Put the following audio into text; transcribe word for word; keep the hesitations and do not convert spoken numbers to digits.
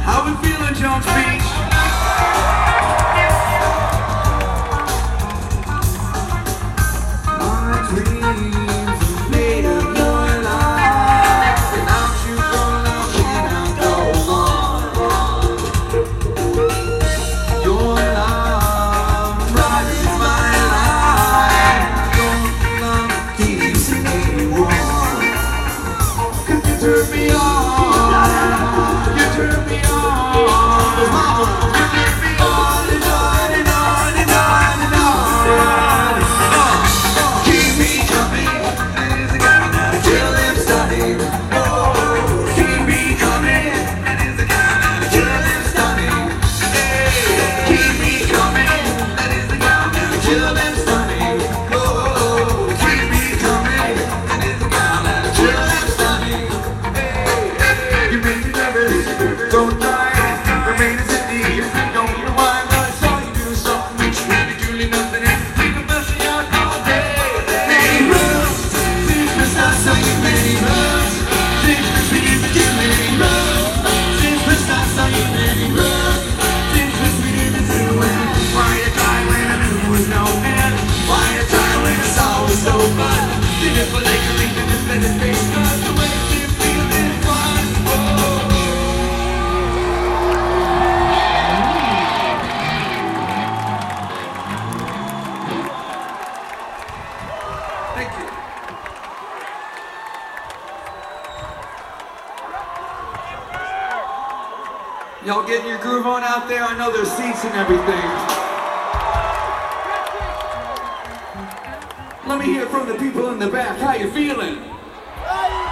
How we feeling, Jones Beach? My dreams are made of your life. Without you gone, I cannot go on. Your love brightens my life. Your love keeps me warm. 'Cause you turn me on. You turn me on. You turn me on and on and on and on and on. Keep me coming till I'm stunning. Oh, keep me coming till I'm stunning. Keep me coming till I'm stunning. Oh, keep me coming till I'm stunning. You make me nervous, don't try, remain as it is. Don't know why, but I saw you do something which really truly nothing. And we can bust it out all day. Many moves, since we start singing many moves. Since we begin to get many moves. Since we start singing many moves. Since we begin to do it. Why a time when I knew was no end? Why a time when it's always so fun? Did it for like a link and it's been a face. Cause the way you feel is fun. Thank you. Y'all getting your groove on out there? I know there's seats and everything. Let me hear from the people in the back. How you feeling?